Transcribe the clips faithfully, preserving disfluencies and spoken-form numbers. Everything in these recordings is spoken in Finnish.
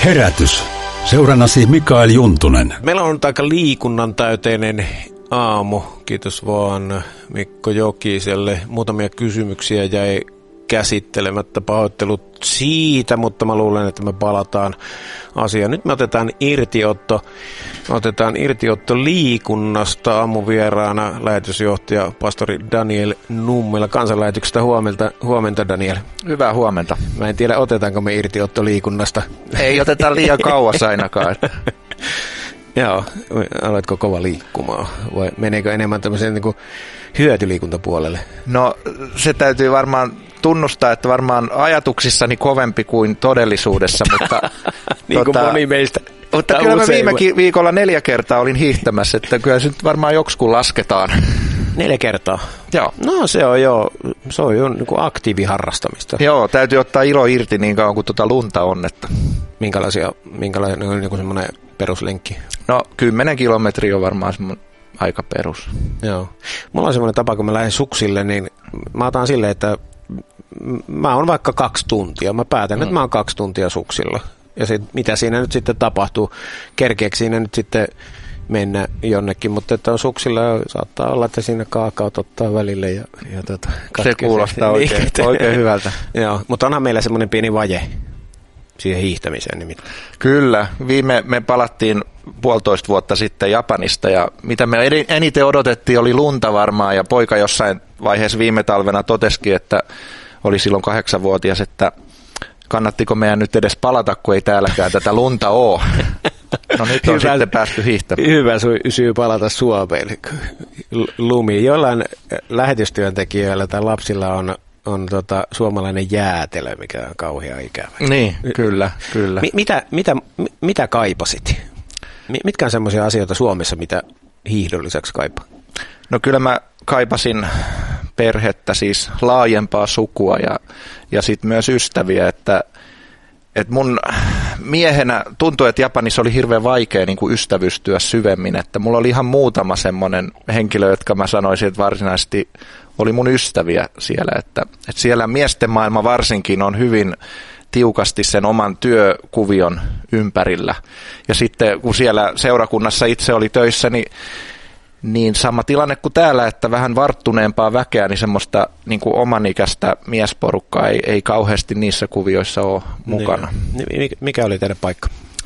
Herätys. Seurannasi Mikael Juntunen. Meillä on aika liikunnan täyteinen aamu. Kiitos vaan Mikko Jokiselle. Muutamia kysymyksiä jäi käsittelemättä. Pahoittelut siitä, mutta mä luulen, että me palataan asiaan. Nyt me otetaan irtiotto. Me otetaan irtiotto liikunnasta. Aamuvieraana lähetysjohtaja pastori Daniel Nummela kansanlähetyksestä. Huomenta, huomenta Daniel. Hyvää huomenta. Mä en tiedä, otetaanko me irtiotto liikunnasta. Ei oteta liian kauas ainakaan. Joo, aletko kova liikkumaan vai meneekö enemmän tämmöiseen niin kuin hyötyliikuntapuolelle? No se täytyy varmaan tunnustaa, että varmaan ajatuksissani kovempi kuin todellisuudessa, mutta niin kuin tota, moni meistä. Mutta kyllä mä viime viikolla neljä kertaa olin hiihtämässä, että kyllä se nyt varmaan joksikun lasketaan. Neljä kertaa? Joo. No se on jo, se on jo niin kuin aktiiviharrastamista. Joo, täytyy ottaa ilo irti niin kauan kuin tuota lunta on. Että. Minkälaisia, minkälaisia on niin semmoinen peruslenkki? No kymmenen kilometriä on varmaan semmoinen aika perus. Joo. Mulla on semmoinen tapa, kun mä lähden suksille, niin mä otan silleen, että mä oon vaikka kaksi tuntia. Mä päätän, mm. että mä oon kaksi tuntia suksilla. Ja sit, mitä siinä nyt sitten tapahtuu, kerkeekö siinä nyt sitten mennä jonnekin, mutta että on suksilla saattaa olla, että siinä kaakaot ottaa välille. Ja, ja tota, se kuulostaa oikein, oikein hyvältä. Joo, mutta onhan meillä semmoinen pieni vaje siihen hiihtämiseen nimittäin. Kyllä, viime me palattiin puolitoista vuotta sitten Japanista ja mitä me eniten odotettiin oli lunta varmaan ja poika jossain vaiheessa viime talvena totesikin, että oli silloin kahdeksanvuotias, että kannattiko meidän nyt edes palata, kun ei täälläkään tätä lunta ole. No nyt on hyvä, sitten päästy hiihtämään. Hyvä syy palata Suomeen. Lumi. Jollain lähetystyöntekijöillä tai lapsilla on, on tota, suomalainen jäätelö, mikä on kauhean ikävä. Niin, kyllä, kyllä. Mi- mitä, mitä, mitä kaipasit? Mitkä on semmoisia asioita Suomessa, mitä hiihdon lisäksi kaipaa? No kyllä mä kaipasin perhettä, siis laajempaa sukua ja, ja sitten myös ystäviä, että et mun miehenä tuntui, että Japanissa oli hirveän vaikea niin kuin ystävystyä syvemmin, että mulla oli ihan muutama semmoinen henkilö, jotka mä sanoisin, että varsinaisesti oli mun ystäviä siellä, että, että siellä miesten maailma varsinkin on hyvin tiukasti sen oman työkuvion ympärillä ja sitten kun siellä seurakunnassa itse oli töissä, niin Niin sama tilanne kuin täällä, että vähän varttuneempaa väkeä, niin semmoista niin kuin omanikäistä miesporukkaa ei, ei kauheasti niissä kuvioissa ole mukana. Niin. Mikä oli teidän paikka?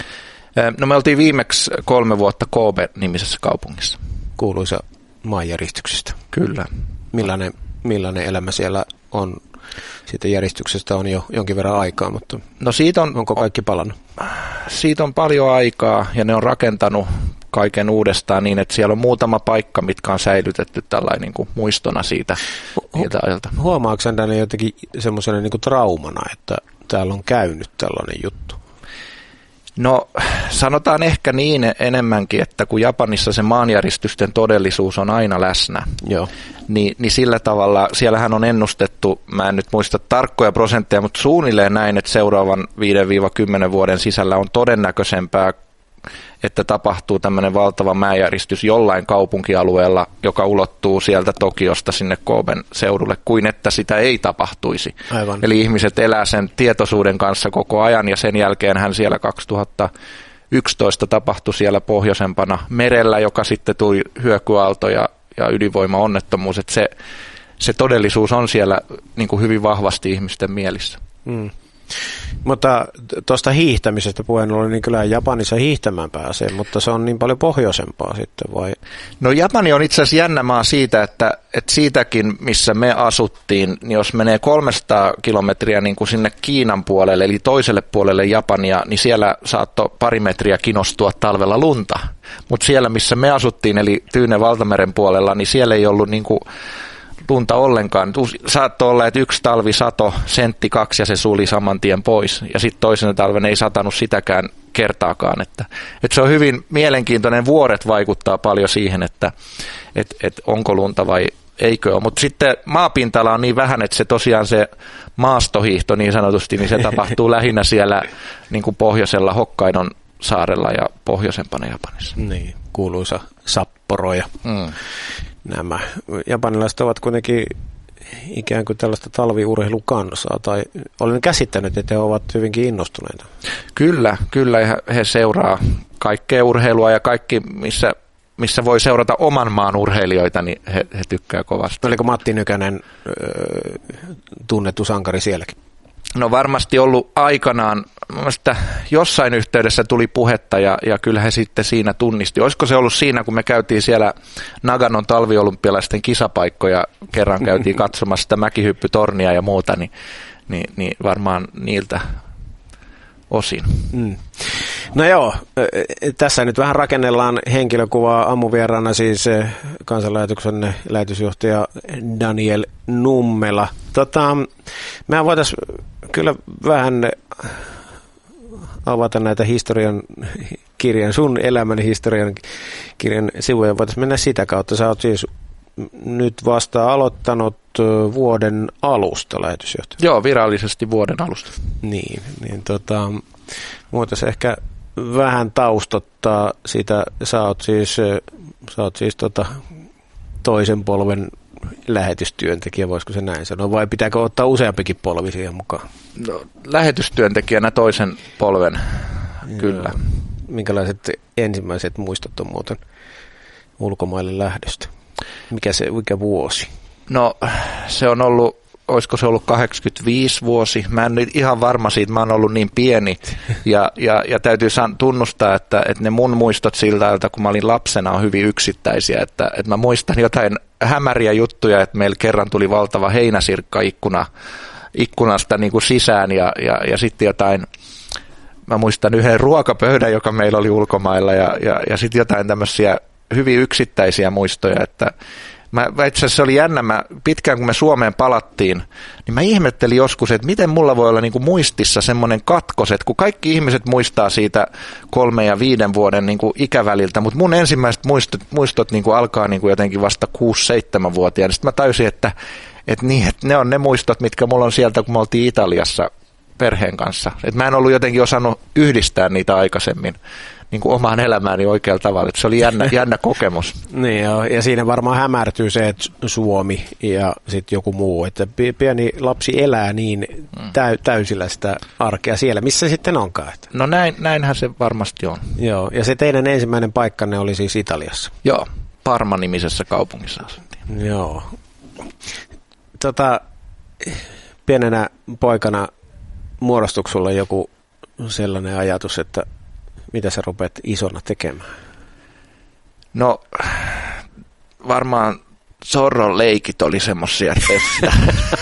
No me oltiin viimeksi kolme vuotta Kobe-nimisessä kaupungissa. Kuuluisa maanjäristyksestä. Kyllä. Millainen, millainen elämä siellä on? Siitä järjestyksestä on jo jonkin verran aikaa, mutta no siitä on, onko kaikki palannut? Siitä on paljon aikaa ja ne on rakentanut kaiken uudestaan niin, että siellä on muutama paikka, mitkä on säilytetty tällainen niin kuin muistona siitä niiltä ajalta. Huomaatko sen tänne jotenkin semmoisena niin kuin traumana, että täällä on käynyt tällainen juttu? No sanotaan ehkä niin enemmänkin, että kun Japanissa se maanjäristysten todellisuus on aina läsnä, Joo. Niin, niin sillä tavalla, siellähän on ennustettu, mä en nyt muista tarkkoja prosentteja, mutta suunnilleen näin, että seuraavan viidestä kymmeneen vuoden sisällä on todennäköisempää, että tapahtuu tämmöinen valtava maanjäristys jollain kaupunkialueella, joka ulottuu sieltä Tokiosta sinne Koben seudulle, kuin että sitä ei tapahtuisi. Aivan. Eli ihmiset elää sen tietoisuuden kanssa koko ajan, ja sen jälkeen hän siellä kaksituhattayksitoista tapahtui siellä pohjoisempana merellä, joka sitten tuli hyökyaalto ja, ja ydinvoimaonnettomuus, että se, se todellisuus on siellä niin kuin hyvin vahvasti ihmisten mielissä. Mm. Mutta tuosta hiihtämisestä puheen ollen, niin kyllä Japanissa hiihtämään pääsee, mutta se on niin paljon pohjoisempaa sitten, vai? No Japani on itse asiassa jännä maa siitä, että, että siitäkin, missä me asuttiin, niin jos menee kolmesataa kilometriä niin kuin sinne Kiinan puolelle, eli toiselle puolelle Japania, niin siellä saattoi pari metriä kinostua talvella lunta. Mutta siellä, missä me asuttiin, eli Tyynen valtameren puolella, niin siellä ei ollut niin kuin lunta ollenkaan. Saattoi olla, että yksi talvi sato sentti kaksi ja se suli saman tien pois. Ja sitten toisena talven ei satanut sitäkään kertaakaan. Että, että se on hyvin mielenkiintoinen. Vuoret vaikuttaa paljon siihen, että et, et onko lunta vai eikö ole. Mutta sitten maapintala on niin vähän, että se tosiaan se maastohiihto niin sanotusti, niin se tapahtuu lähinnä siellä niin kuin pohjoisella Hokkaidon saarella ja pohjoisempana Japanissa. Niin, kuuluisa Sapporo ja mm. nämä. Japanilaiset ovat kuitenkin ikään kuin tällaista talviurheilukansaa, tai olen käsittänyt, että he ovat hyvinkin innostuneita. Kyllä, kyllä he seuraa kaikkea urheilua ja kaikki, missä, missä voi seurata oman maan urheilijoita, niin he, he tykkää kovasti. Oliko Matti Nykänen öö, tunnettu sankari sielläkin? No varmasti ollut aikanaan, mielestäni jossain yhteydessä tuli puhetta ja, ja kyllä he sitten siinä tunnisti. Olisiko se ollut siinä, kun me käytiin siellä Naganon talviolympialaisten kisapaikkoja, kerran käytiin katsomassa sitä mäkihyppytornia ja muuta, niin, niin, niin varmaan niiltä osin. Mm. No joo, tässä nyt vähän rakennellaan henkilökuvaa. Aamuvieraana siis kansanlähetyksen lähetysjohtaja Daniel Nummela. Tota, mehän voitaisiin kyllä vähän avata näitä historian kirjan, sun elämän historian kirjan sivuja. Voitaisiin mennä sitä kautta. Sä oot siis nyt vasta aloittanut vuoden alusta lähetysjohtaja. Joo, virallisesti vuoden alusta. Niin, niin tota, voitaisiin ehkä vähän taustottaa sitä. Sä oot siis, sä oot siis tota, toisen polven lähetystyöntekijä, voisiko se näin sanoa, vai pitääkö ottaa useampikin polvi siihen mukaan? No, lähetystyöntekijänä toisen polven, kyllä. Joo. Minkälaiset ensimmäiset muistot on muuten ulkomaille lähdöstä? Mikä se, mikä vuosi? No se on ollut, olisiko se ollut kahdeksankymmentäviisi vuosi, mä en nyt ihan varma siitä, mä oon ollut niin pieni ja, ja, ja täytyy tunnustaa, että, että ne mun muistot siltä ajalta, kun mä olin lapsena, on hyvin yksittäisiä, että, että mä muistan jotain hämäriä juttuja, että meillä kerran tuli valtava heinäsirkka ikkuna, ikkunasta niin kuin sisään ja, ja, ja sitten jotain, mä muistan yhden ruokapöydän, joka meillä oli ulkomailla ja, ja, ja sitten jotain tämmöisiä hyvin yksittäisiä muistoja, että Mä, itse asiassa se oli jännä, mä, pitkään kun me Suomeen palattiin, niin mä ihmettelin joskus, että miten mulla voi olla niin kuin muistissa semmoinen katkos, että kun kaikki ihmiset muistaa siitä kolme ja viiden vuoden niin kuin ikäväliltä, mutta mun ensimmäiset muistot, muistot niin kuin alkaa niin kuin jotenkin vasta kuusi seitsemän vuotiaana. Sitten mä tajusin, että, että, niin, että ne on ne muistot, mitkä mulla on sieltä, kun me oltiin Italiassa perheen kanssa. Että mä en ollut jotenkin osannut yhdistää niitä aikaisemmin niin kuin omaan elämääni oikealla tavalla. Että se oli jännä, jännä kokemus. Niin joo, ja siinä varmaan hämärtyy se, että Suomi ja sitten joku muu, että pieni lapsi elää niin täy, täysillä sitä arkea siellä, missä sitten onkaan. Että. No näin, näinhän se varmasti on. Joo, ja se teidän ensimmäinen paikkanne oli siis Italiassa. Joo, Parma-nimisessä kaupungissa asuttiin. Joo. Tota, pienenä poikana muodostuiko sulla joku sellainen ajatus, että mitä sä rupeat isona tekemään? No varmaan Zorron leikit oli semmosia, että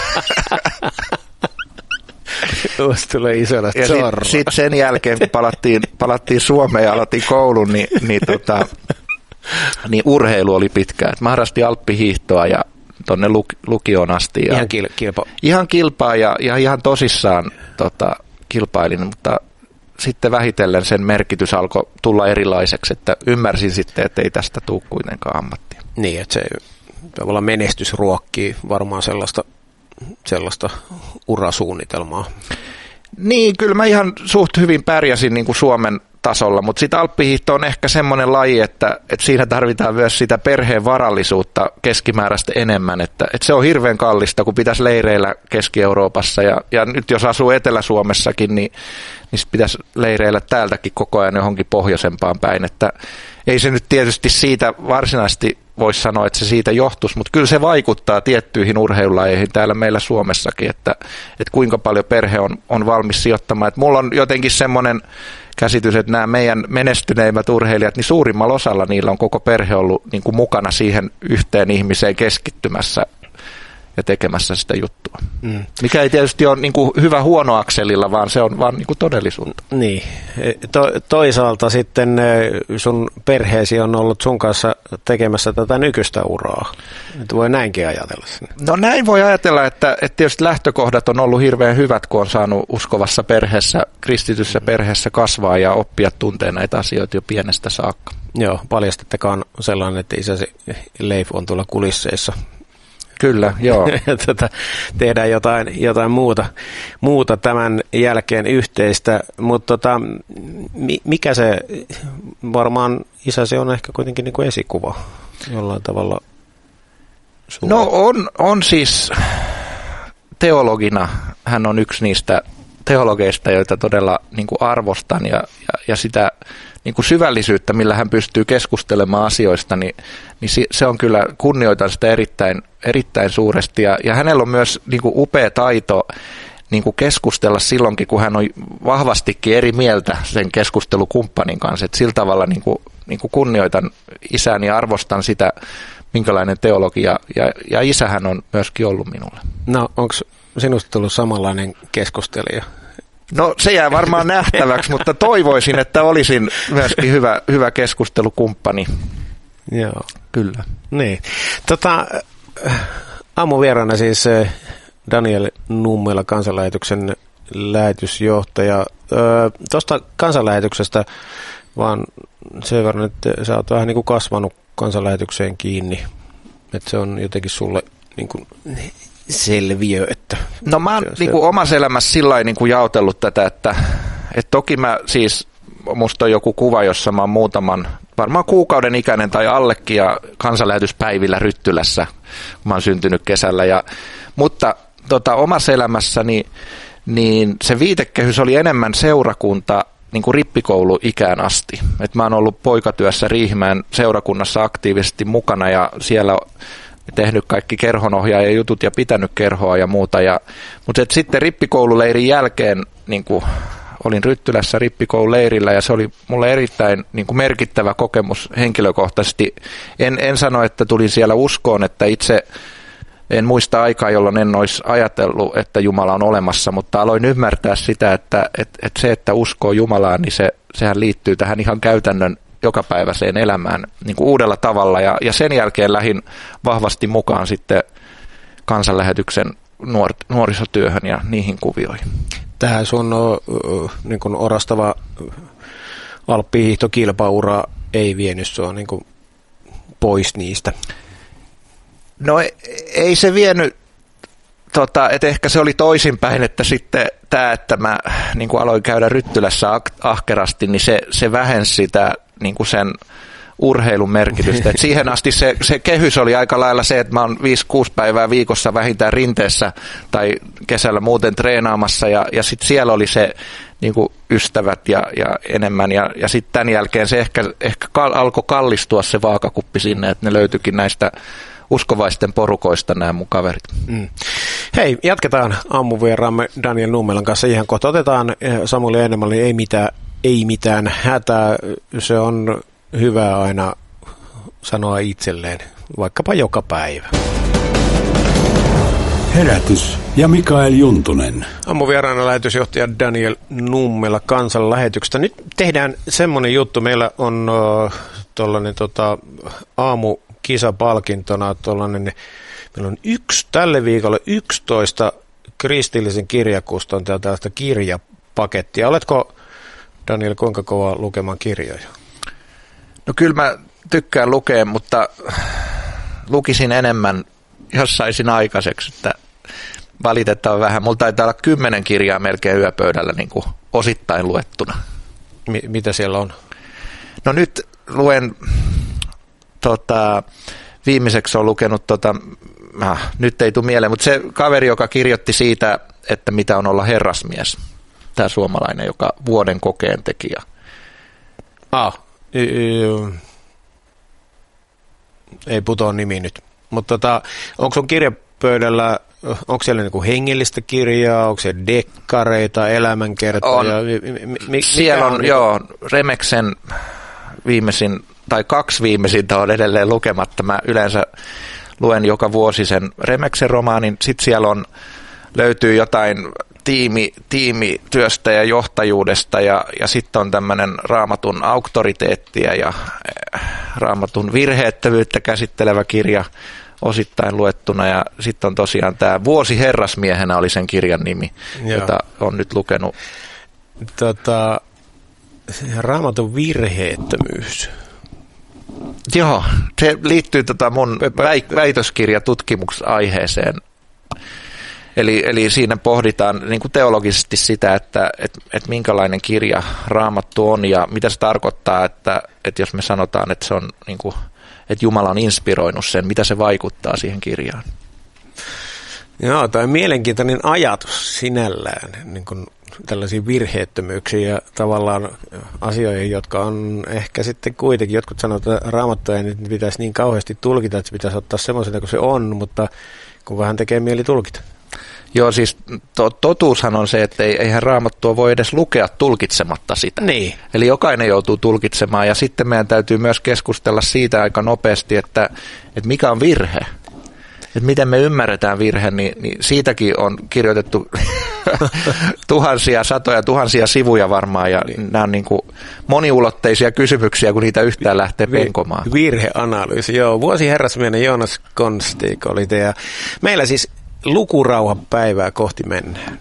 Tuossa tulee isona Zorro. Sitten sit sen jälkeen, kun palattiin, palattiin Suomeen ja aloitin koulun, niin, niin, tota, niin urheilu oli pitkään. Mä harrastin alppihiihtoa ja tuonne luk- lukioon asti. Ja ihan kil- kilpa. Ihan kilpaa ja, ja ihan tosissaan tota, kilpailin, mutta sitten vähitellen sen merkitys alkoi tulla erilaiseksi, että ymmärsin sitten, että ei tästä tule kuitenkaan ammattia. Niin, että se tavallaan menestys ruokkii varmaan sellaista, sellaista urasuunnitelmaa. Niin, kyllä mä ihan suht hyvin pärjäsin niin kuin Suomen tasolla, mutta sitten alppihiihto on ehkä semmoinen laji, että, että siinä tarvitaan myös sitä perheen varallisuutta keskimääräistä enemmän, että, että se on hirveän kallista, kun pitäisi leireillä Keski-Euroopassa ja, ja nyt jos asuu Etelä-Suomessakin, niin, niin pitäisi leireillä täältäkin koko ajan johonkin pohjoisempaan päin, että ei se nyt tietysti siitä varsinaisesti voisi sanoa, että se siitä johtuisi, mutta kyllä se vaikuttaa tiettyihin urheilulajeihin täällä meillä Suomessakin, että, että kuinka paljon perhe on, on valmis sijoittamaan. Että mulla on jotenkin semmoinen käsitys, että nämä meidän menestyneimmät urheilijat, niin suurimmalla osalla niillä on koko perhe ollut niin kuin mukana siihen yhteen ihmiseen keskittymässä ja tekemässä sitä juttua. Mm. Mikä ei tietysti ole niin kuin hyvä huono akselilla, vaan se on vaan niin kuin todellisuutta. Niin. To- toisaalta sitten sun perheesi on ollut sun kanssa tekemässä tätä nykyistä uraa. Nyt voi näinkin ajatella sinne. No näin voi ajatella, että, että tietysti lähtökohdat on ollut hirveän hyvät, kun on saanut uskovassa perheessä, kristityssä perheessä kasvaa ja oppia tuntea näitä asioita jo pienestä saakka. Joo, paljastettakaan sellainen, että isäsi Leif on tuolla kulisseissa. Kyllä, joo. Tätä, tehdään jotain, jotain muuta, muuta tämän jälkeen yhteistä, mutta tota, mikä se, varmaan isäsi on ehkä kuitenkin niin kuin esikuva jollain tavalla sulle? No on, on siis teologina, hän on yksi niistä teologeista, joita todella niin kuin arvostan ja, ja, ja sitä niin kuin syvällisyyttä, millä hän pystyy keskustelemaan asioista, niin, niin se on kyllä, kunnioitan sitä erittäin, erittäin suuresti ja, ja hänellä on myös niin kuin upea taito niin kuin keskustella silloinkin, kun hän on vahvastikin eri mieltä sen keskustelukumppanin kanssa, että sillä tavalla niin kuin, niin kuin kunnioitan isäni ja arvostan sitä, minkälainen teologi ja, ja, ja isähän on myöskin ollut minulle. No onko sinusta tullut samanlainen keskustelija? No se jää varmaan nähtäväksi, mutta toivoisin, että olisin myöskin hyvä, hyvä keskustelukumppani. Joo. Kyllä. Niin. Tota, aamuvieraana siis Daniel Nummela, kansanlähetyksen lähetysjohtaja. Tuosta kansanlähetyksestä vaan sen verran, että sä oot vähän niin kuin kasvanut kansanlähetykseen kiinni, että se on jotenkin sulle niin kuin selviö, että... No mä oon niin kuin omassa elämässä sillä niin kuin jaotellut tätä, että, että toki mä siis, musta on joku kuva, jossa mä oon muutaman, varmaan kuukauden ikäinen tai allekin ja kansanlähetyspäivillä Ryttylässä, kun mä oon syntynyt kesällä. Ja, mutta tota, omassa elämässäni niin se viitekehys oli enemmän seurakunta niin kuin rippikouluikään asti. Et mä oon ollut poikatyössä Riihimäen seurakunnassa aktiivisesti mukana ja siellä tehnyt kaikki kerhonohjaajan jutut ja pitänyt kerhoa ja muuta. Ja, mutta et sitten rippikoululeirin jälkeen niin kuin olin Ryttylässä rippikoululeirillä ja se oli mulle erittäin niin kuin merkittävä kokemus henkilökohtaisesti. En, en sano, että tulin siellä uskoon, että itse en muista aikaa, jolloin en olisi ajatellut, että Jumala on olemassa, mutta aloin ymmärtää sitä, että, että, että se, että uskoo Jumalaan, niin se, sehän liittyy tähän ihan käytännön jokapäiväiseen elämään niin kuin uudella tavalla. Ja, ja sen jälkeen lähdin vahvasti mukaan sitten kansanlähetyksen nuor, nuorisotyöhön ja niihin kuvioihin. Tähän sun uh, niin kuin orastava alppihiihtokilpaura ei vienyt sua niin kuin pois niistä. No ei se vienyt, tota, että ehkä se oli toisinpäin, että sitten tämä, että mä niin kuin aloin käydä Ryttylässä ahkerasti, niin se, se vähensi sitä niin kuin sen urheilun merkitystä. Et siihen asti se, se kehys oli aika lailla se, että mä oon viisi kuusi päivää viikossa vähintään rinteessä tai kesällä muuten treenaamassa ja, ja sitten siellä oli se niin kuin ystävät ja, ja enemmän ja, ja sitten tämän jälkeen se ehkä, ehkä kal, alkoi kallistua se vaakakuppi sinne, että ne löytyikin näistä uskovaisten porukoista nämä mun kaverit. Mm. Hei, jatketaan aamuvieraamme Daniel Nummelan kanssa ihan kohta. Otetaan Samuli Ennemali, ei mitään, ei mitään hätää. Se on hyvä aina sanoa itselleen, vaikkapa joka päivä. Herätys ja Mikael Juntunen. Aamuvieraana lähetysjohtaja Daniel Nummela kansanlähetyksestä. Nyt tehdään semmoinen juttu. Meillä on uh, tuollainen tota, aamu kisapalkintona tuollainen, meillä on yksi, tälle viikolle yksitoista kristillisen kirjakustantajan tällaista kirjapakettia. Oletko, Daniel, kuinka kova lukemaan kirjoja? No kyllä mä tykkään lukea, mutta lukisin enemmän, jos saisin aikaiseksi, että valitettavan vähän. Mulla taitaa olla kymmenen kirjaa melkein yöpöydällä niin kuin osittain luettuna. M- mitä siellä on? No nyt luen... Tota, viimeiseksi on lukenut, tota, äh, nyt ei tule mieleen, mutta se kaveri, joka kirjoitti siitä, että mitä on olla herrasmies, tämä suomalainen, joka vuoden kokeen teki. Ah, y- y- ei putoa nimi nyt, mutta tota, onko sun kirjapöydällä, onko siellä niinku hengellistä kirjaa, onko siellä dekkareita, elämänkertoja? On. Mi- mi- siellä on, on joo, Remeksen viimeisin tai kaksi viimeisintä on edelleen lukematta. Mä yleensä luen joka vuosi sen Remeksen romaanin. Sitten siellä on, löytyy jotain tiimi, tiimityöstä ja johtajuudesta ja, ja sitten on tämmöinen Raamatun auktoriteettia ja äh, Raamatun virheettömyyttä käsittelevä kirja osittain luettuna. Ja sitten on tosiaan tämä Vuosi herrasmiehenä oli sen kirjan nimi, Joo. jota on nyt lukenut. Tota, Raamatun virheettömyys. Joo, se liittyy tota mun väitöskirjatutkimuksen aiheeseen. Eli, eli siinä pohditaan niin kuin teologisesti sitä, että et, et minkälainen kirja Raamattu on ja mitä se tarkoittaa, että, että jos me sanotaan, että, se on, niin kuin, että Jumala on inspiroinut sen, mitä se vaikuttaa siihen kirjaan. Joo, tämä on mielenkiintoinen ajatus sinällään, niin kuin tällaisia virheettömyyksiä ja tavallaan asioihin, jotka on ehkä sitten kuitenkin, jotkut sanoo, että Raamattua ei nyt pitäisi niin kauheasti tulkita, että se pitäisi ottaa semmoisena kuin se on, mutta kun vähän tekee mieli tulkita. Joo, siis to, totuushan on se, että ei, eihän Raamattua voi edes lukea tulkitsematta sitä. Niin. Eli jokainen joutuu tulkitsemaan ja sitten meidän täytyy myös keskustella siitä aika nopeasti, että, että mikä on virhe. Että miten me ymmärretään virhe, niin, niin siitäkin on kirjoitettu tuhansia, satoja, tuhansia sivuja varmaan, ja niin. Nämä on niin kuin moniulotteisia kysymyksiä, kun niitä yhtään lähtee penkomaan. Virheanalyysi, joo. Vuosi herrasmiehen Joonas Konstik oli te, ja meillä siis lukurauhapäivää kohti mennään.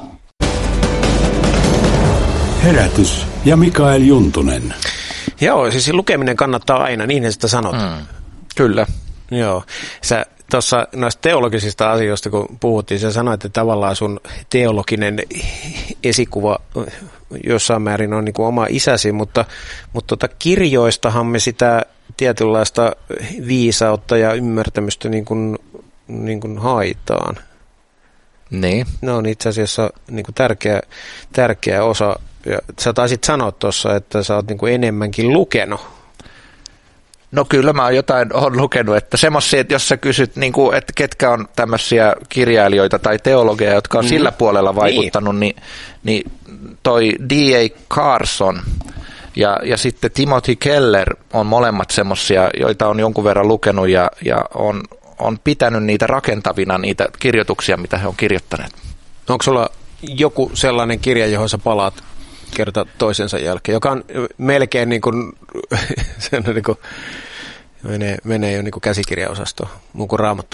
Herätys ja Mikael Juntunen. Joo, siis lukeminen kannattaa aina, niin sitä sanot. Mm, kyllä. Joo, sä tuossa noista teologisista asioista, kun puhuttiin, sä sanoit, että tavallaan sun teologinen esikuva jossain määrin on niin kuin oma isäsi, mutta, mutta tota kirjoistahan me sitä tietynlaista viisautta ja ymmärtämystä niin kuin, niin kuin haitaan. Niin. Ne on itse asiassa niin kuin tärkeä, tärkeä osa. Ja sä taisit sanoa tuossa, että sä oot niin kuin enemmänkin lukenut. No kyllä mä oon jotain on lukenut, että semmoisia, että jos sä kysyt, niin kuin, että ketkä on tämmöisiä kirjailijoita tai teologeja, jotka on mm. sillä puolella vaikuttanut, niin, niin toi D A Carson ja, ja sitten Timothy Keller on molemmat semmoisia, joita on jonkun verran lukenut ja, ja on, on pitänyt niitä rakentavina, niitä kirjoituksia, mitä he on kirjoittaneet. Onko sulla joku sellainen kirja, johon sä palaat kerta toisensa jälkeen, joka on melkein niin kuin, niin kuin menee, menee jo niin kuin käsikirjaosastoon, muu kuin Raamattu?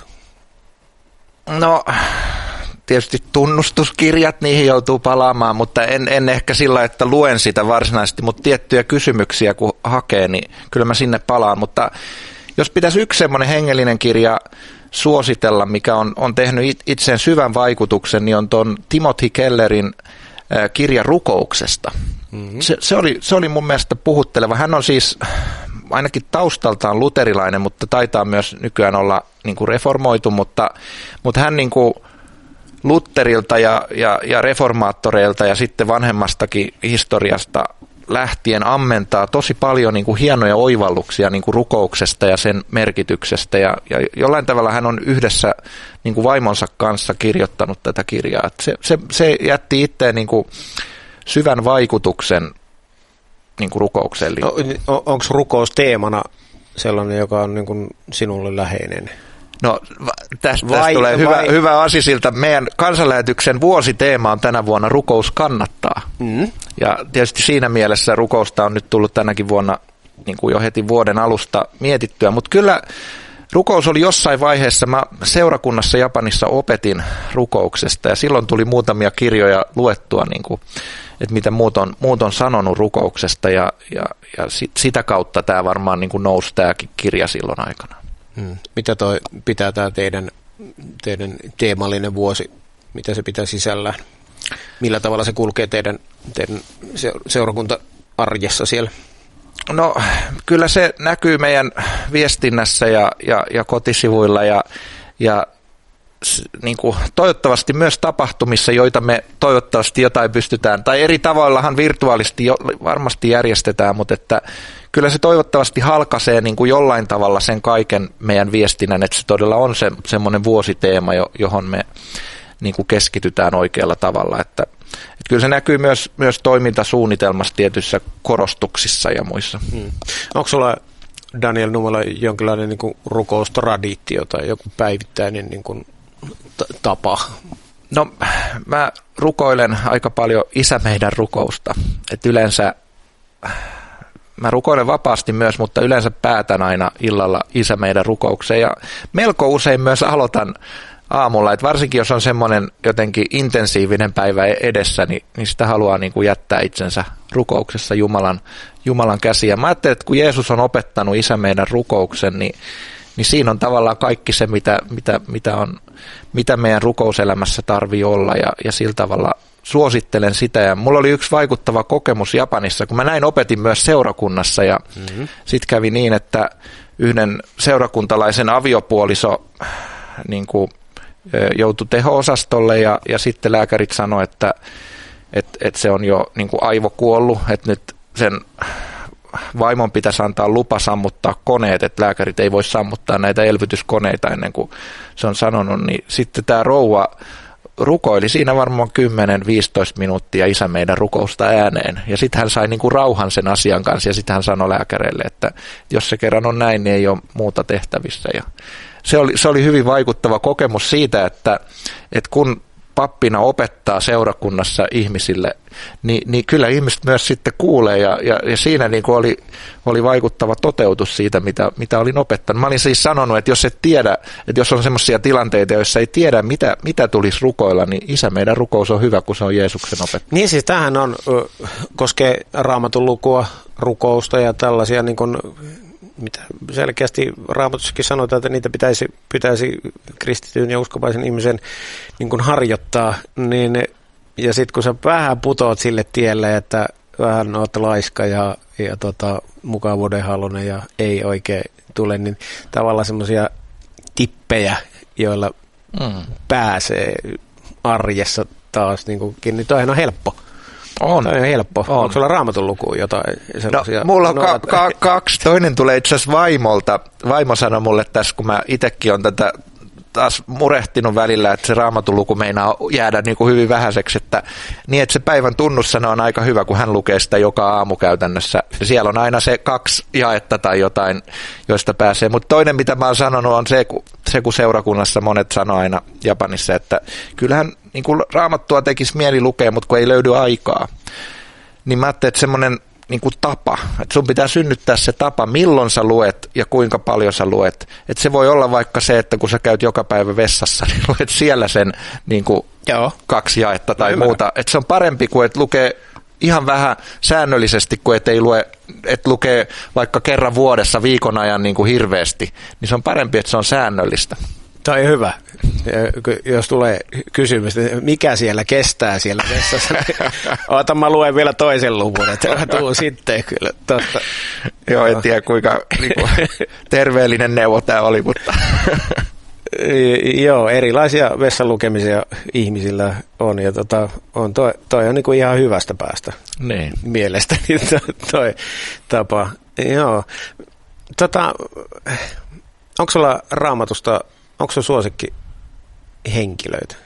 No, tietysti tunnustuskirjat, niihin joutuu palaamaan, mutta en, en ehkä sillä, että luen sitä varsinaisesti, mutta tiettyjä kysymyksiä kun hakee, niin kyllä mä sinne palaan. Mutta jos pitäisi yksi semmoinen hengellinen kirja suositella, mikä on, on tehnyt itseen syvän vaikutuksen, niin on tuon Timothy Kellerin kirja rukouksesta. Mm-hmm. Se, se, oli, se oli mun mielestä puhutteleva. Hän on siis ainakin taustaltaan luterilainen, mutta taitaa myös nykyään olla niin kuin reformoitu, mutta, mutta hän niin kuin Lutherilta ja, ja, ja reformaattoreilta ja sitten vanhemmastakin historiasta lähtien ammentaa tosi paljon niin kuin hienoja oivalluksia niin kuin rukouksesta ja sen merkityksestä. Ja, ja jollain tavalla hän on yhdessä niin kuin vaimonsa kanssa kirjoittanut tätä kirjaa. Se, se, se jätti itteen niin kuin syvän vaikutuksen niin kuin rukoukseen. No, onko rukous teemana sellainen, joka on niin kuin sinulle läheinen? No tästä, tästä tulee hyvä, hyvä asia siltä. Meidän kansanlähetyksen vuositeema on tänä vuonna rukous kannattaa. Mm. Ja tietysti siinä mielessä rukousta on nyt tullut tänäkin vuonna niin kuin jo heti vuoden alusta mietittyä. Mutta kyllä rukous oli jossain vaiheessa, mä seurakunnassa Japanissa opetin rukouksesta ja silloin tuli muutamia kirjoja luettua, niin kuin, että mitä muut on, muut on sanonut rukouksesta ja, ja, ja sit, sitä kautta tämä varmaan niin kuin nousi tämäkin kirja silloin aikana. Hmm. Mitä toi pitää tämä teidän, teidän teemallinen vuosi, mitä se pitää sisällään? Millä tavalla se kulkee teidän, teidän seurakunta-arjessa siellä? No kyllä se näkyy meidän viestinnässä ja, ja, ja kotisivuilla ja, ja niin kuin toivottavasti myös tapahtumissa, joita me toivottavasti jotain pystytään, tai eri tavoillahan virtuaalisesti jo, varmasti järjestetään, mutta että kyllä se toivottavasti halkaisee niin kuin jollain tavalla sen kaiken meidän viestinnän, että se todella on se, semmoinen vuositeema, johon me niin kuin keskitytään oikealla tavalla. Että, että kyllä se näkyy myös, myös toimintasuunnitelmassa tietyissä korostuksissa ja muissa. Hmm. Onko sulla, Daniel Numala, jonkinlainen niin kuin rukoustraditio tai joku päivittäinen niin kuin t- tapa? No mä rukoilen aika paljon Isä meidän rukousta. Että yleensä mä rukoilen vapaasti myös, mutta yleensä päätän aina illalla Isä meidän rukoukseen ja melko usein myös aloitan aamulla, että varsinkin jos on semmoinen jotenkin intensiivinen päivä edessä, niin, niin sitä haluaa niin kuin jättää itsensä rukouksessa Jumalan, Jumalan käsiin. Ja mä ajattelen, että kun Jeesus on opettanut Isä meidän rukouksen, niin, niin siinä on tavallaan kaikki se, mitä, mitä, mitä, on, mitä meidän rukouselämässä tarvii olla, ja, ja sillä tavalla suosittelen sitä. Ja mulla oli yksi vaikuttava kokemus Japanissa, kun mä näin opetin myös seurakunnassa, ja mm-hmm. sitten kävi niin, että yhden seurakuntalaisen aviopuoliso niin kuin, joutui teho-osastolle, ja, ja sitten lääkärit sanoi, että et, et se on jo niin kuin aivokuollut, että nyt sen vaimon pitäisi antaa lupa sammuttaa koneet, että lääkärit ei voi sammuttaa näitä elvytyskoneita ennen kuin se on sanonut, niin sitten tämä rouva rukoili siinä varmaan kymmenen viisitoista minuuttia Isä meidän rukousta ääneen, ja sitten hän sai niinku rauhan sen asian kanssa, ja sitten hän sanoi lääkäreille, että jos se kerran on näin, niin ei ole muuta tehtävissä. Ja se oli, se oli hyvin vaikuttava kokemus siitä, että, että kun pappina opettaa seurakunnassa ihmisille, niin, niin kyllä ihmiset myös sitten kuulee, ja, ja, ja siinä niin kuin oli, oli vaikuttava toteutus siitä, mitä, mitä olin opettanut. Mä olin siis sanonut, että jos et tiedä, että jos on semmoisia tilanteita, joissa ei tiedä, mitä, mitä tulisi rukoilla, niin Isä meidän rukous on hyvä, kun se on Jeesuksen opettama. Niin siis tämähän on, koskee Raamatun lukua, rukousta ja tällaisia, niin kuin, mitä selkeästi Raamatussakin sanotaan, että niitä pitäisi, pitäisi kristityn ja uskovaisen ihmisen niin kuin harjoittaa, niin ja sitten kun sä vähän putoat sille tielle, että vähän oot laiska ja, ja tota, mukavuudenhaluinen ja ei oikein tule, niin tavallaan semmoisia tippejä, joilla mm. pääsee arjessa taas, niin, kuin, niin toihan on helppo. On. Toi on helppo. On. Onko sulla Raamatun lukuun jotain sellaisia? No, mulla on ka- ka- kaksi. Toinen tulee itse asiassa vaimolta. Vaimo sanoi mulle tässä, kun mä itsekin olen tätä taas murehtinut välillä, että se Raamatun luku meinaa jäädä niin kuin hyvin vähäiseksi, että niin, että se päivän tunnussana on aika hyvä, kun hän lukee sitä joka aamu käytännössä. Siellä on aina se kaksi jaetta tai jotain, joista pääsee. Mutta toinen, mitä mä oon sanonut, on se, kun, se, kun seurakunnassa monet sanoo aina Japanissa, että kyllähän niin kuin Raamattua tekisi mieli lukea, mutta kun ei löydy aikaa. Niin mä ajattelin, että semmoinen niin kuin tapa, että sun pitää synnyttää se tapa, milloin sä luet ja kuinka paljon sä luet. Että se voi olla vaikka se, että kun sä käyt joka päivä vessassa, niin luet siellä sen niin kuin kaksi jaetta tai Hyvä. muuta. Että se on parempi kuin, että lukee ihan vähän säännöllisesti, kuin että ei lue, että lukee vaikka kerran vuodessa viikon ajan niin kuin hirveästi. Niin se on parempi, että se on säännöllistä. Tämä on hyvä. Jos tulee kysymys, että mikä siellä kestää siellä vessassa, niin oota, mä luen vielä toisen luvun, että mä tuun sitten kyllä. Totta. Joo, en tiedä kuinka niin kuin, terveellinen neuvo tämä oli, mutta... Joo, erilaisia vessan lukemisia ihmisillä on, ja tota, on toi, toi on niin kuin ihan hyvästä päästä niin. mielestäni toi tapa. Joo. Tota, onko sulla Raamatusta... Onko se suosikki henkilöitä?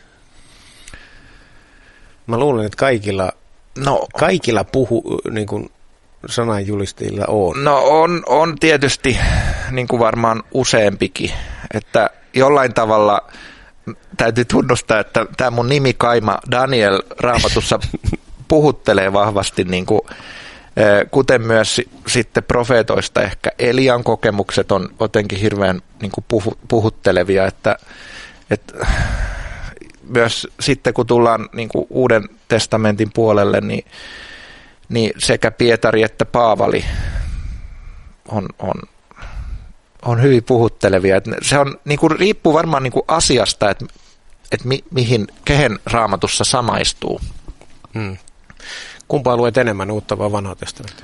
Mä luulen, että kaikilla, no, kaikilla puhu, niin kuin sananjulistajilla on. No on, on tietysti niin kuin varmaan useampikin. Että jollain tavalla täytyy tunnustaa, että tämä mun nimi Kaima Daniel Raamatussa puhuttelee vahvasti, niin kuin, kuten myös sitten profeetoista ehkä Elian kokemukset on jotenkin hirveän niin kuin puhuttelevia, että, että myös sitten kun tullaan niin kuin Uuden testamentin puolelle, niin, niin sekä Pietari että Paavali on, on, on hyvin puhuttelevia. Että se on, niin kuin, riippuu varmaan niin kuin asiasta, että, että mi, mihin, kehen Raamatussa samaistuu. Hmm. Kumpaa luet enemmän, uutta vai vanhaa testamenttia?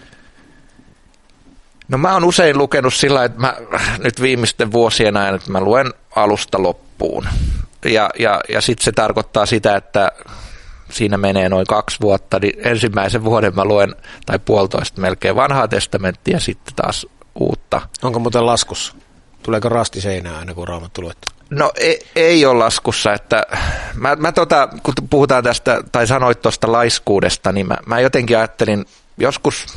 No mä oon usein lukenut sillä, että mä nyt viimeisten vuosien ajan, että mä luen alusta loppuun. Ja, ja, ja sitten se tarkoittaa sitä, että siinä menee noin kaksi vuotta, niin ensimmäisen vuoden mä luen, tai puolitoista melkein vanhaa testamenttia, sitten taas uutta. Onko muuten laskussa? Tuleeko rasti seinään aina, kun Raamattu luettu? No ei, ei ole laskussa, että mä, mä tota, kun puhutaan tästä, tai sanoit tuosta laiskuudesta, niin mä, mä jotenkin ajattelin joskus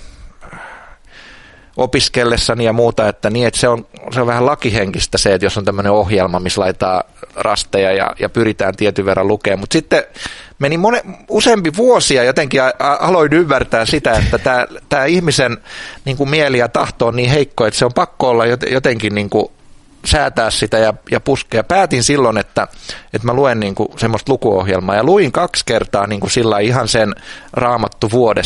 opiskellessani ja muuta, että, niin, että se, on, se on vähän lakihenkistä se, että jos on tämmöinen ohjelma, missä laitetaan rasteja ja, ja pyritään tietyn verran lukemaan, mutta sitten meni mone, useampi vuosia jotenkin a, a, aloin ymmärtää sitä, että tämä, tämä ihmisen niin kuin mieli ja tahto on niin heikko, että se on pakko olla jotenkin niin kuin säätää sitä ja, ja puskea. Päätin silloin, että, että mä luen niin kuin semmoista lukuohjelmaa ja luin kaksi kertaa niin kuin sillä ihan sen Raamattu vuodessa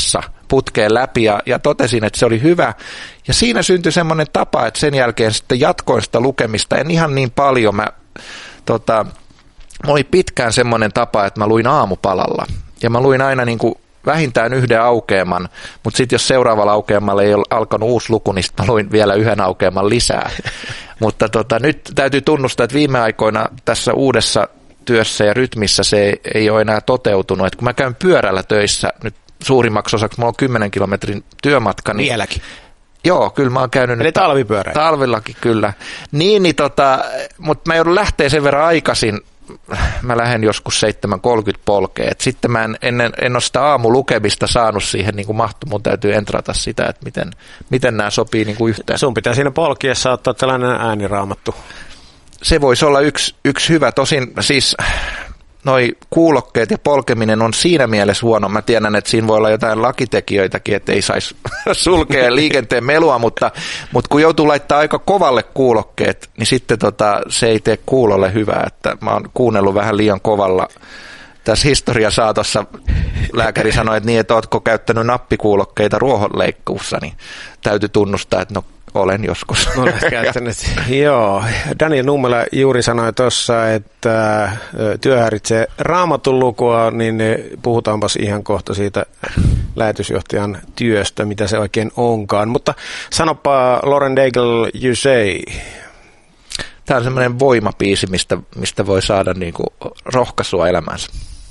putkeen läpi ja, ja totesin, että se oli hyvä. Ja siinä syntyi semmoinen tapa, että sen jälkeen sitten jatkoin sitä lukemista. En ihan niin paljon. Mä, tota, mä oli pitkään semmoinen tapa, että mä luin aamupalalla. Ja mä luin aina niin kuin vähintään yhden aukeaman, mutta sitten jos seuraavalla aukeamalla ei ole alkanut uusi luku, niin sitten mä luin vielä yhden aukeaman lisää. Mutta tota, nyt täytyy tunnustaa, että viime aikoina tässä uudessa työssä ja rytmissä se ei ole enää toteutunut. Et kun mä käyn pyörällä töissä, nyt suurimmaksi osaksi mulla on kymmenen kilometrin työmatka. Niin vieläkin? Joo, kyllä mä oon käynyt. Eli talvipyörä? Talvillakin kyllä. Niin, niin tota, mutta mä joudun lähteä sen verran aikaisin. Mä lähden joskus seitsemän kolmekymmentä polkeen. Et sitten mä en, en, en ole sitä aamulukemista saanut siihen niin kuin mahtu. Mun täytyy entrata sitä, että miten, miten nämä sopii niin kuin yhteen. Sun pitää siinä polkiessa ottaa tällainen ääniraamattu. Se voisi olla yksi, yksi hyvä. Tosin siis noi kuulokkeet ja polkeminen on siinä mielessä huono. Mä tiedän, että siinä voi olla jotain lakitekijöitäkin, että ei saisi sulkea liikenteen melua, mutta, mutta kun joutuu laittaa aika kovalle kuulokkeet, niin sitten tota, se ei tee kuulolle hyvää. Että mä oon kuunnellut vähän liian kovalla. Tässä historiasaatossa lääkäri sanoi, että niin, että ootko käyttänyt nappikuulokkeita ruohonleikkuussa, niin täytyy tunnustaa, että no olen joskus. Olet käyttänyt. Joo. Daniel Nummela juuri sanoi tuossa, että työ häiritsee raamatun lukua, niin puhutaanpas ihan kohta siitä lähetysjohtajan työstä, mitä se oikein onkaan. Mutta sanopa Lauren Daigle, You Say. Tämä on semmoinen voimapiisi, mistä, mistä voi saada niin kuin rohkaisua elämäänsä.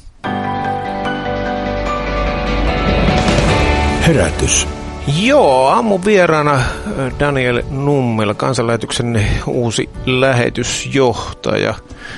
Herätys. Joo, aamun vieraana Daniel Nummela, kansanlähetyksen uusi lähetysjohtaja.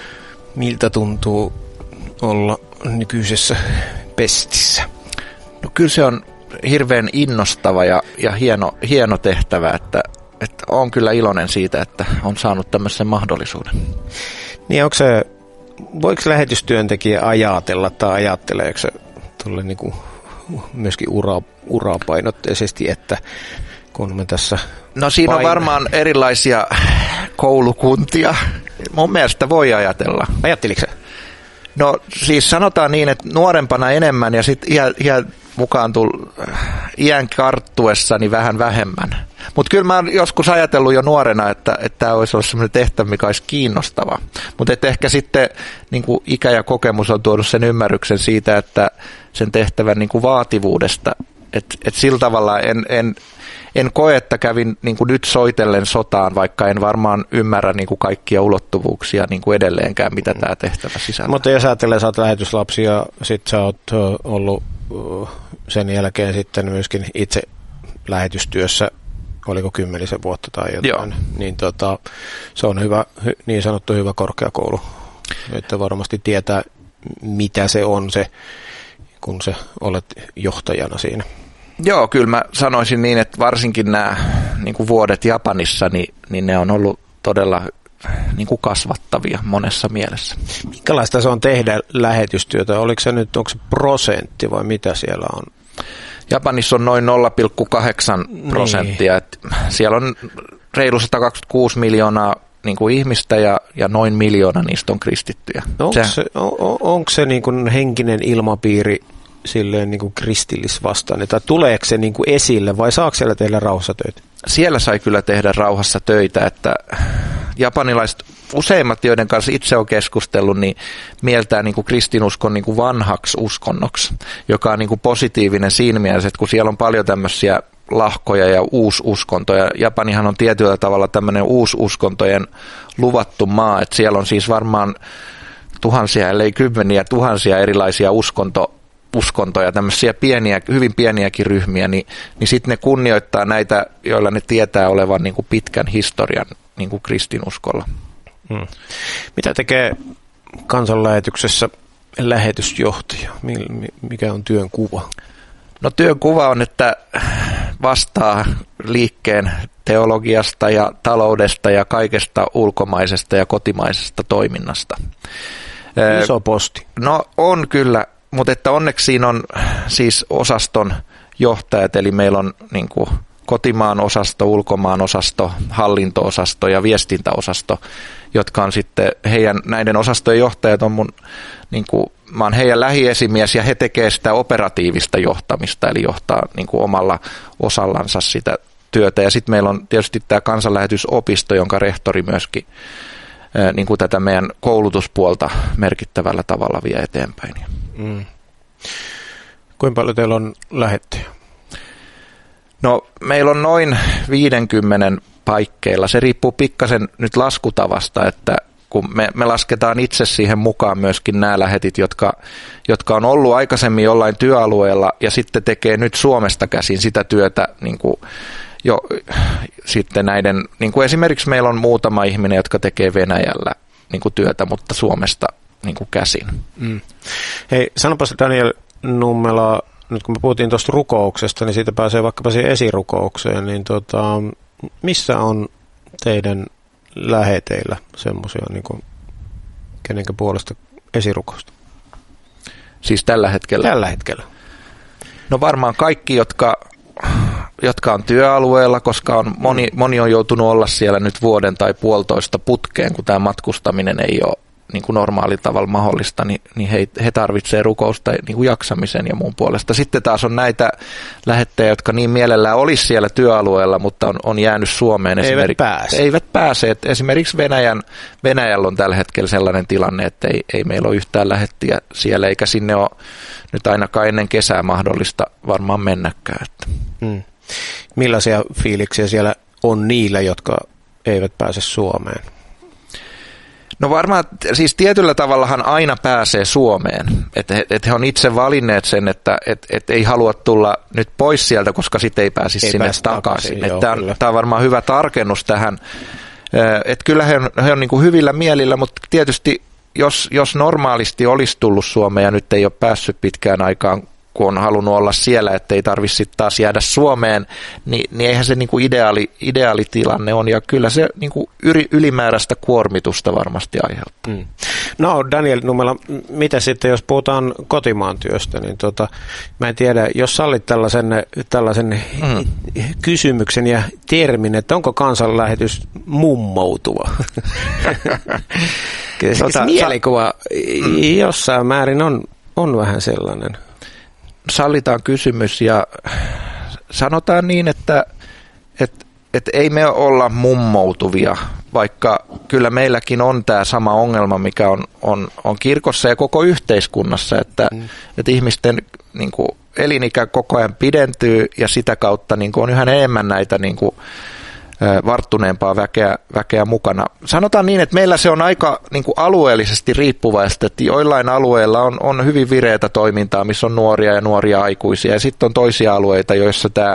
Miltä tuntuu olla nykyisessä pestissä? No kyllä se on hirveän innostava ja, ja hieno, hieno tehtävä, että, että olen kyllä iloinen siitä, että on saanut tämmöisen mahdollisuuden. Niin onko se, voiko lähetystyöntekijä ajatella tai ajatteleeko se tuolle niin kuin myöskin ura, urapainotteisesti, että kun me tässä... No siinä pain... on varmaan erilaisia koulukuntia. Mun mielestä voi ajatella. Ajatteliko se? No siis sanotaan niin, että nuorempana enemmän ja sitten iän, iän mukaan tull, iän karttuessani vähän vähemmän. Mutta kyllä mä oon joskus ajatellut jo nuorena, että tämä olisi ollut sellainen tehtävä, mikä olisi kiinnostava. Mutta ehkä sitten niin kuin ikä ja kokemus on tuonut sen ymmärryksen siitä, että sen tehtävän niin kuin vaativuudesta, että et sillä tavalla en, en, en koe, että kävin niin kuin nyt soitellen sotaan, vaikka en varmaan ymmärrä niin kuin kaikkia ulottuvuuksia niin kuin edelleenkään, mitä tämä tehtävä sisältää. Mutta jos ajattelee, sä oot lähetyslapsi ja sitten sä oot ollut sen jälkeen sitten myöskin itse lähetystyössä, oliko kymmenisen vuotta tai jotain, Joo. niin tota, se on hyvä, niin sanottu hyvä korkeakoulu, että varmasti tietää, mitä se on se, kun sä olet johtajana siinä. Joo, kyllä mä sanoisin niin, että varsinkin nämä niin kuin vuodet Japanissa, niin, niin ne on ollut todella niin kuin kasvattavia monessa mielessä. Minkälaista se on tehdä lähetystyötä? Oliko se nyt, onko se prosentti vai mitä siellä on? Japanissa on noin nolla pilkku kahdeksan prosenttia. Niin. Siellä on reilu sata kaksikymmentäkuusi miljoonaa niin kuin ihmistä ja, ja noin miljoona niistä on kristittyjä. Onko se, on, onko se niin kuin henkinen ilmapiiri silleen niin kuin kristillisvastainen, tai tuleeko se niin kuin esille vai saako siellä tehdä rauhassa töitä? Siellä sai kyllä tehdä rauhassa töitä, että japanilaiset useimmat, joiden kanssa itse olen keskustellut, niin mieltää niin kuin kristinuskon niin kuin vanhaksi uskonnoksi, joka on niin kuin positiivinen siinä mielessä, että kun siellä on paljon tämmöisiä lahkoja ja uususkontoja. Japanihan on tietyllä tavalla tämmöinen uususkontojen luvattu maa, että siellä on siis varmaan tuhansia, ellei kymmeniä tuhansia erilaisia uskonto, uskontoja, tämmöisiä pieniä, hyvin pieniäkin ryhmiä, niin, niin sitten ne kunnioittaa näitä, joilla ne tietää olevan niin kuin pitkän historian niin kuin kristinuskolla. Hmm. Mitä tekee kansanlähetyksessä lähetysjohtaja? Mikä on työn kuva? No työn kuva on, että vastaa liikkeen teologiasta ja taloudesta ja kaikesta ulkomaisesta ja kotimaisesta toiminnasta. Iso posti. No on kyllä, mutta että onneksi siinä on siis osaston johtajat, eli meillä on niin kuin kotimaan osasto, ulkomaan osasto, hallinto-osasto ja viestintäosasto, jotka on sitten heidän näiden osastojen johtajat on mun niin kuin mä oon heidän lähiesimies ja he tekee sitä operatiivista johtamista, eli johtaa niin kuin omalla osallansa sitä työtä. Ja sitten meillä on tietysti tämä kansanlähetysopisto, jonka rehtori myöskin niin kuin tätä meidän koulutuspuolta merkittävällä tavalla vie eteenpäin. Mm. Kuinka paljon teillä on lähettyjä? No meillä on noin viisikymmentä paikkeilla. Se riippuu pikkasen nyt laskutavasta, että kun me, me lasketaan itse siihen mukaan myöskin nämä lähetit, jotka, jotka on ollut aikaisemmin jollain työalueella ja sitten tekee nyt Suomesta käsin sitä työtä niin kuin jo sitten näiden, niin kuin esimerkiksi meillä on muutama ihminen, jotka tekee Venäjällä niin kuin työtä, mutta Suomesta niin kuin käsin. Mm. Hei, sanopas Daniel Nummela, nyt kun me puhuttiin tuosta rukouksesta, niin siitä pääsee vaikkapa siihen esirukoukseen, niin tota, missä on teidän läheteillä semmoisia, niin kuin, kenenkä puolesta esirukousta? Siis tällä hetkellä? Tällä hetkellä. No varmaan kaikki, jotka, jotka on työalueella, koska on moni, moni on joutunut olla siellä nyt vuoden tai puolitoista putkeen, kun tämä matkustaminen ei ole niin kuin normaalilla tavalla mahdollista, niin, niin he, he tarvitsevat rukousta niin kuin jaksamisen ja muun puolesta. Sitten taas on näitä lähettejä, jotka niin mielellään olisi siellä työalueella, mutta on, on jäänyt Suomeen. Eivät pääse. Eivät pääse. Et esimerkiksi Venäjän, Venäjällä on tällä hetkellä sellainen tilanne, että ei, ei meillä ole yhtään lähettiä siellä, eikä sinne ole nyt ainakaan ennen kesää mahdollista varmaan mennäkään. Hmm. Millaisia fiiliksiä siellä on niillä, jotka eivät pääse Suomeen? No varmaan, siis tietyllä tavallahan aina pääsee Suomeen, että he, et he on itse valinneet sen, että et, et ei halua tulla nyt pois sieltä, koska sitten ei pääsisi ei sinne pääsi takaisin. takaisin. Tämä on, on varmaan hyvä tarkennus tähän, että kyllä he on, he on niin kuin hyvillä mielillä, mutta tietysti jos, jos normaalisti olisi tullut Suomeen ja nyt ei ole päässyt pitkään aikaan, kun on halunnut olla siellä, että ei tarvitse taas jäädä Suomeen, niin, niin eihän se niin kuin ideaali, ideaalitilanne on, ja kyllä se niin kuin ylimääräistä kuormitusta varmasti aiheuttaa. Mm. No Daniel Nummela, mitä sitten, jos puhutaan kotimaan työstä, niin tota, mä en tiedä, jos sallit tällaisen, tällaisen mm. kysymyksen ja termin, että onko kansanlähetys mummoutuva? Kyllä se tota, mielikuva mm. jossain määrin on, on vähän sellainen. Sallitaan kysymys ja sanotaan niin, että et, et ei me olla mummoutuvia, vaikka kyllä meilläkin on tämä sama ongelma, mikä on, on, on kirkossa ja koko yhteiskunnassa, että mm. et ihmisten niin kuin, elinikä koko ajan pidentyy ja sitä kautta niin kuin, on yhä enemmän näitä niin kuin, varttuneempaa väkeä, väkeä mukana. Sanotaan niin, että meillä se on aika niin kuin alueellisesti riippuvaista, että joillain alueilla on, on hyvin vireätä toimintaa, missä on nuoria ja nuoria aikuisia, ja sitten on toisia alueita, joissa tämä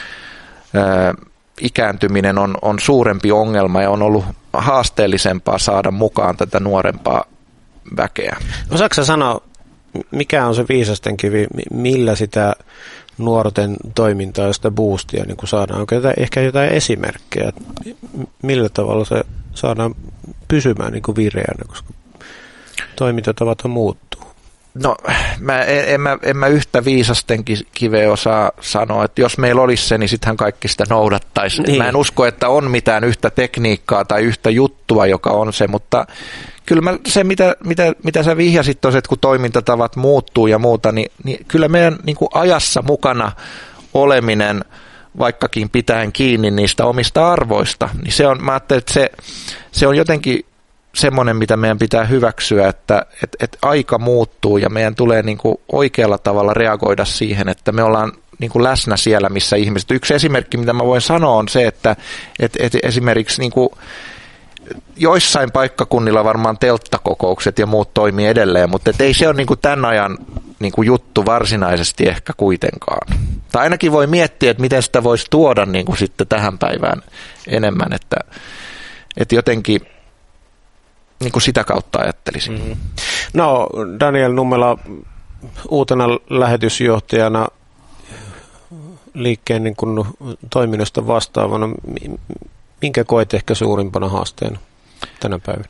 ää, ikääntyminen on, on suurempi ongelma, ja on ollut haasteellisempaa saada mukaan tätä nuorempaa väkeä. Osaatko sä sanoa, mikä on se viisasten kivi, millä sitä nuorten toimintaa ja sitä boostia niin kuin saadaan? Onko jotain, ehkä jotain esimerkkejä, millä tavalla se saadaan pysymään niin kuin vireänä, koska toimintatavat muuttuu? No, mä en, en, mä, en mä yhtä viisasten kiveä osaa sanoa, että jos meillä olisi se, niin sittenhän kaikki sitä noudattaisi. Niin. Mä en usko, että on mitään yhtä tekniikkaa tai yhtä juttua, joka on se, mutta kyllä mä, se, mitä, mitä, mitä sä vihjasit tuossa, että kun toimintatavat muuttuu ja muuta, niin, niin kyllä meidän niin kuin ajassa mukana oleminen, vaikkakin pitäen kiinni niistä omista arvoista, niin se on, mä ajattelin, että se, se on jotenkin semmoinen, mitä meidän pitää hyväksyä, että, että, että aika muuttuu ja meidän tulee niin kuin oikealla tavalla reagoida siihen, että me ollaan niin kuin läsnä siellä, missä ihmiset. Yksi esimerkki, mitä mä voin sanoa, on se, että, että, että esimerkiksi niin kuin joissain paikkakunnilla varmaan telttakokoukset ja muut toimii edelleen, mutta ei se ole niin kuin tämän ajan niin kuin juttu varsinaisesti ehkä kuitenkaan. Tai ainakin voi miettiä, että miten sitä voisi tuoda niin kuin sitten tähän päivään enemmän, että, että jotenkin niin kuin sitä kautta ajattelisin. Mm-hmm. No Daniel Nummela, uutena lähetysjohtajana liikkeen niin kuin toiminnasta vastaavana, minkä koet ehkä suurimpana haasteena tänä päivänä?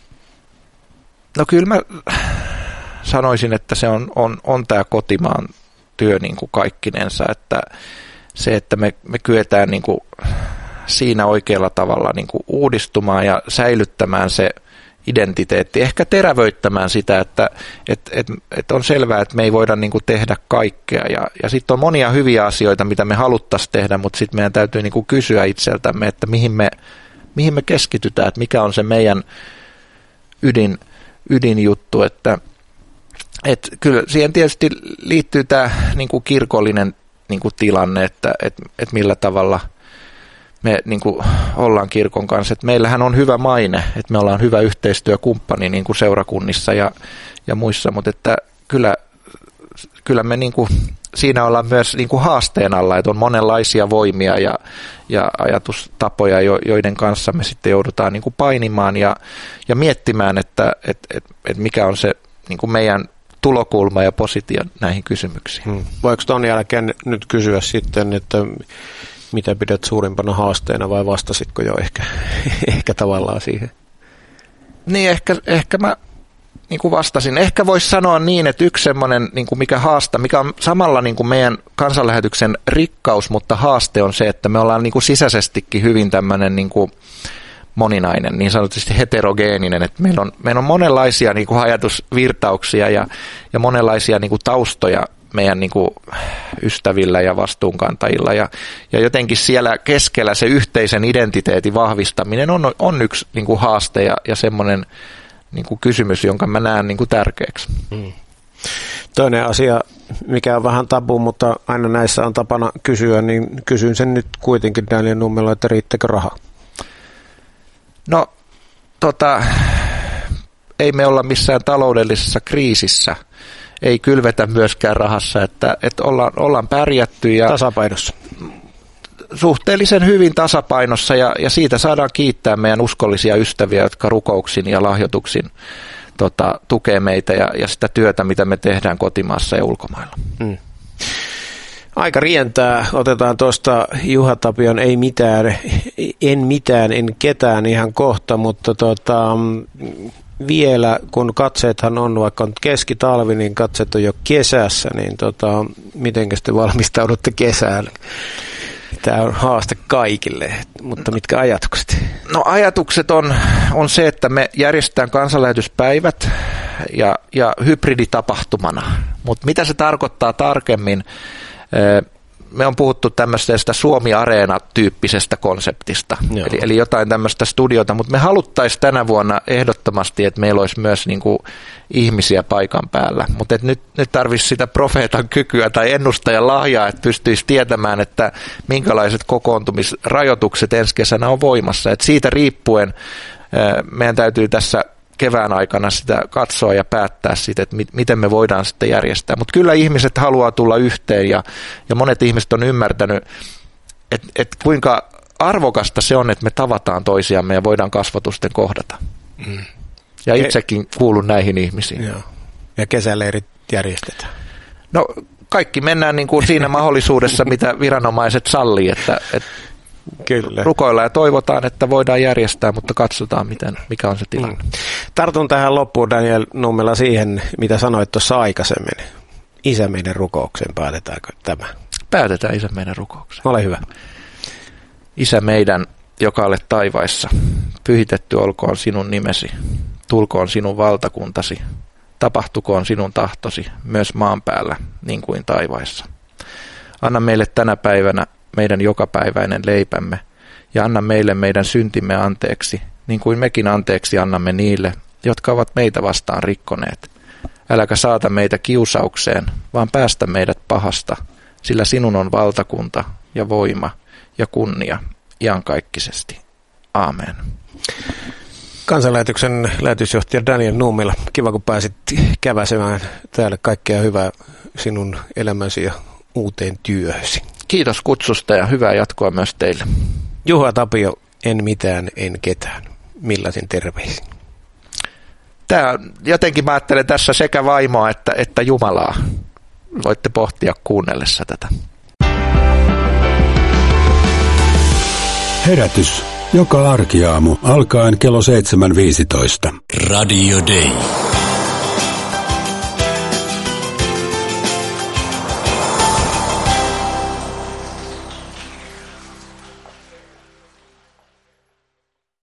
No kyllä mä sanoisin, että se on, on, on tämä kotimaan työ niin kuin kaikkinensa, että se, että me, me kyetään niin kuin siinä oikealla tavalla niin kuin uudistumaan ja säilyttämään se identiteetti, ehkä terävöittämään sitä, että et, et, et on selvää, että me ei voida niin kuin tehdä kaikkea. Ja, ja sitten on monia hyviä asioita, mitä me haluttaisiin tehdä, mutta sitten meidän täytyy niin kuin kysyä itseltämme, että mihin me, mihin me keskitytään, että mikä on se meidän ydin, ydinjuttu. Että, et kyllä siihen tietysti liittyy tämä niin kuin kirkollinen niin kuin tilanne, että et, et millä tavalla me niin kuin ollaan kirkon kanssa. Et meillähän on hyvä maine, että me ollaan hyvä yhteistyökumppani niin kuin seurakunnissa ja, ja muissa, mutta että kyllä, kyllä me niin kuin, siinä ollaan myös niin kuin haasteen alla, että on monenlaisia voimia ja, ja ajatustapoja, joiden kanssa me sitten joudutaan niin kuin painimaan ja, ja miettimään, että et, et, et mikä on se niin kuin meidän tulokulma ja positio näihin kysymyksiin. Hmm. Voiko ton jälkeen nyt kysyä sitten, että mitä pidät suurimpana haasteena vai vastasitko jo ehkä, ehkä tavallaan siihen? Niin, ehkä, ehkä mä niin kuin vastasin. Ehkä voisi sanoa niin, että yksi semmoinen, niin kuin mikä haasta, mikä on samalla niin kuin meidän kansanlähetyksen rikkaus, mutta haaste on se, että me ollaan niin kuin sisäisestikin hyvin tämmöinen niin kuin moninainen, niin sanotusti heterogeeninen, että meillä on, meillä on monenlaisia niin kuin ajatusvirtauksia ja, ja monenlaisia niin kuin taustoja meidän niin kuin ystävillä ja vastuunkantajilla ja, ja jotenkin siellä keskellä se yhteisen identiteetin vahvistaminen on, on yksi niin kuin haaste ja, ja semmoinen niin kuin kysymys, jonka mä näen niin kuin tärkeäksi. Hmm. Toinen asia, mikä on vähän tabu, mutta aina näissä on tapana kysyä, niin kysyn sen nyt kuitenkin Daniel Nummela, että riittäkö raha? No, tota, ei me olla missään taloudellisessa kriisissä. Ei kylvetä myöskään rahassa, että, että ollaan, ollaan pärjätty. Ja tasapainossa. Suhteellisen hyvin tasapainossa ja, ja siitä saadaan kiittää meidän uskollisia ystäviä, jotka rukouksin ja lahjoituksin tota, tukee meitä ja, ja sitä työtä, mitä me tehdään kotimaassa ja ulkomailla. Hmm. Aika rientää. Otetaan tuosta Juha Tapion ei mitään, en mitään, en ketään ihan kohta, mutta tota, vielä kun katseethan on, vaikka on keskitalvi, niin katseet on jo kesässä, niin tota, mitenkä te valmistaudutte kesään? Tämä on haaste kaikille, mutta mitkä ajatukset? No ajatukset on, on se, että me järjestetään kansanlähetyspäivät ja, ja hybriditapahtumana, mutta mitä se tarkoittaa tarkemmin? Me on puhuttu tämmöisestä Suomi-areena-tyyppisestä konseptista, eli, eli jotain tämmöistä studiota, mutta me haluttaisiin tänä vuonna ehdottomasti, että meillä olisi myös niin kuin ihmisiä paikan päällä, mutta nyt, nyt tarvitsisi sitä profeetan kykyä tai ennustajan lahjaa, että pystyisi tietämään, että minkälaiset kokoontumisrajoitukset ensi kesänä on voimassa, että siitä riippuen meidän täytyy tässä kevään aikana sitä katsoa ja päättää siitä, että miten me voidaan sitten järjestää. Mutta kyllä ihmiset haluaa tulla yhteen ja, ja monet ihmiset on ymmärtänyt, että, että kuinka arvokasta se on, että me tavataan toisiamme ja voidaan kasvatusten kohdata. Mm. Ja itsekin kuulun näihin ihmisiin. Joo. Ja kesäleirit järjestetään. No kaikki mennään niin kuin siinä mahdollisuudessa, mitä viranomaiset sallii, että, että Kyllä. rukoillaan ja toivotaan, että voidaan järjestää, mutta katsotaan, miten, mikä on se tilanne. Mm. Tartun tähän loppuun, Daniel Nummela, siihen, mitä sanoit tuossa aikaisemmin. Isä meidän rukoukseen, päätetäänkö tämä? Päätetään Isä meidän rukoukseen. Ole hyvä. Isä meidän, joka olet taivaissa, pyhitetty olkoon sinun nimesi, tulkoon sinun valtakuntasi, tapahtukoon sinun tahtosi myös maan päällä, niin kuin taivaissa. Anna meille tänä päivänä meidän jokapäiväinen leipämme, ja anna meille meidän syntimme anteeksi, niin kuin mekin anteeksi annamme niille, jotka ovat meitä vastaan rikkoneet. Äläkä saata meitä kiusaukseen, vaan päästä meidät pahasta, sillä sinun on valtakunta ja voima ja kunnia iankaikkisesti. Aamen. Kansanlähetyksen lähetysjohtaja Daniel Nummela, kiva kun pääsit käväsemään täällä. Kaikkea hyvää sinun elämäsi ja uuteen työhösi. Kiitos kutsusta ja hyvää jatkoa myös teille. Juha Tapio, en mitään, en ketään. Millaisin terveisin? Tämä, jotenkin mä ajattelen tässä sekä vaimoa että, että Jumalaa. Voitte pohtia kuunnellessa tätä. Herätys. Joka arkiaamu alkaen kello seitsemän viisitoista. Radio Day.